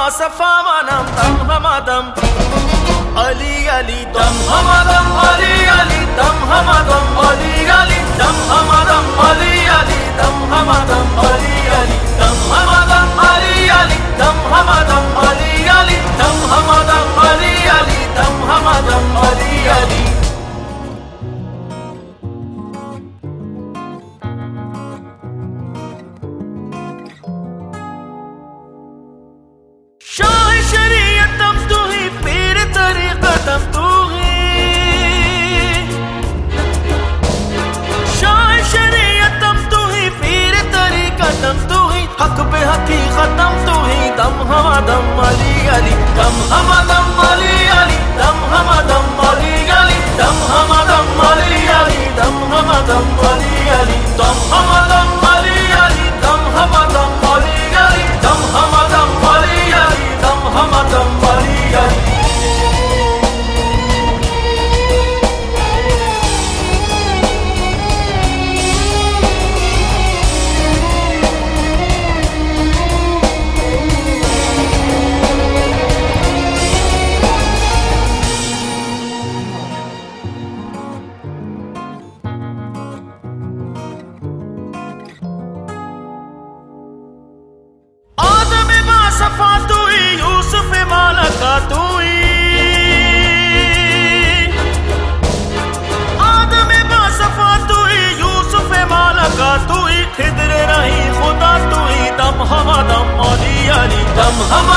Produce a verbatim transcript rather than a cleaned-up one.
सफा मनम दम हमदम अली अली दम हमदम अली अली दम हमदम अली अली दम हमदम अली अली दम हमदम अली अली दम हमदम अली अली दम हमदम अली अली दम हमदम अली अली दम हमदम अली अली शरीयतम तू ही पीर तरीक़तम तू ही शाह शरीयतम तू ही पीर तरीक़तम तू ही हक पे हकीकतम तू ही दम हमदम अली अली दम हमदम अली अली दम हमदम अली अली दम हमदम अली अली दम हमदम अली अली दम हमदम अली अली दम हमदम अली अली दम हमदम अली अली दम हमदम अली अली सफा तू ही यूसुफ मालका तू ही आदम बासफा तू ही यूसुफ मालका तू ही खिदर रही खुदा तू ही दम हमदम अली अली दम हम